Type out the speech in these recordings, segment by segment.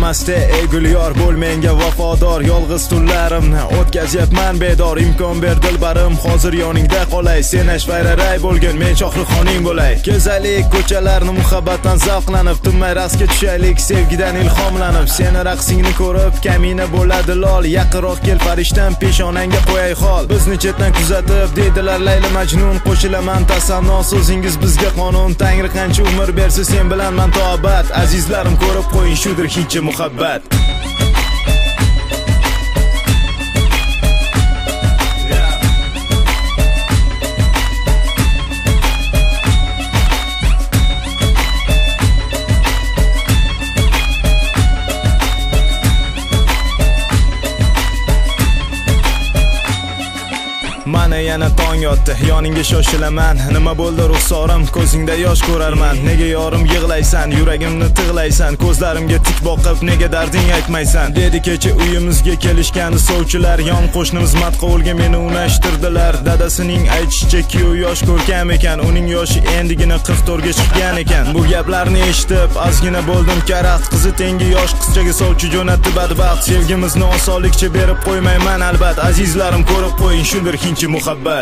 Namaste ey gulyor, bo'l menga vafodor. Yolg'iz tunlarimni o'tkazyapman bedor. Imkon ber dilbarim, hozir yoningda qolay. Sen ashvayraray bo'lgin, men shohruxoning bo'lay. Kezaylik ko'chalarni muhabbatdan zavqlanib, tinmay raqsga tushaylik sevgidan ilhomlanib. Seni raqsingni ko'rib kamina bo'ladi lol. Yaqinroq kel farishtam, peshonangga qo'yay xol. Bizni chetdan kuzatib deydilar Layli Majnun. Qo'shilaman tasanno, so'zingiz bizga qonun. Tangri qancha umr bersa sen bilan man tobat. Azizlarim ko'rib qo'ying, shudir hindcha muhabbat. Mana yana tong yotdi, yoningga shoshilaman. Nima bo'ldi ruxsorim, ko'zingda yosh ko'rarman. Nega yorim yig'laysan, yuragimni tig'laysan. Ko'zlarimga tik boqib, nega darding aytmaysan? Dedi kecha uyimizga kelishgan sovchilar. Yon qo'shnimiz matqovulga meni unashtirdilar. Dadasining aytishicha kuyov yosh ko'rkam ekan. Uning yoshi endigina 44 ga chiqqan ekan. Bu gaplarni eshitib, ozgina bo'ldim karaxt. Qizi tengi yosh qizchaga sovchi jo'natdi badbaxt. Sevgimizni osonlikcha berib qo'ymayman albat. Azizlarim ko'rib qo'ying, shundir hindcha muhabbat.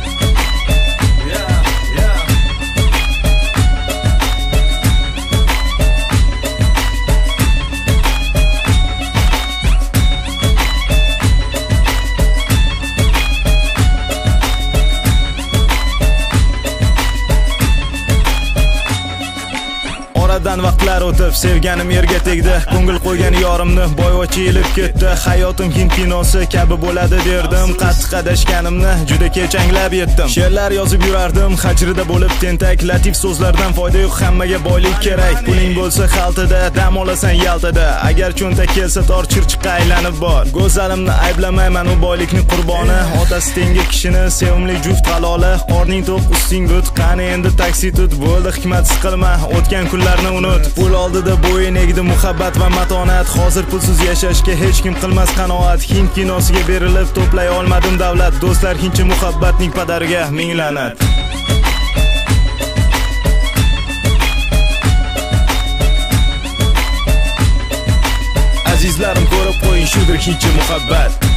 Oradan vaqtlar o'tib, sevganim yerga tegdi. Ko'ngil qo'ygan yorimni boyvacha ilib ketdi. Hayotim hind kinosi kabi bo'ladi derdim. Qattiq adashganimni juda kech anglab yetdim. She'rlar yozib yurardim, hajrida bo'lib tentak. Latif so'zlardan foyda yo'q, hammaga boylik kerak. Puling bo'lsa xaltada, dam olasan Yaltada. Agar cho'ntak kelsa tor chirchiqqa aylanib bor. Go'zalimni ayblamayman, u boylikni qurboni. Otasi tengi kishini sevimli juft haloli. Qorning to'q, usting rut, qani endi taksi tut. Bo'ldi hikmat siqilma, o'tgan kunlarni unut. Pul oldida bo'yin egdi muhabbat va matonat. Hozir pulsiz yashashga hech kim qilmas qanoat. Hind kinosiga berilib to'play olmadim davlat. Do'stlar, hindcha muhabbatning padariga ming la'nat. Azizlarim ko'rib qo'ying, shudir hindcha muhabbat.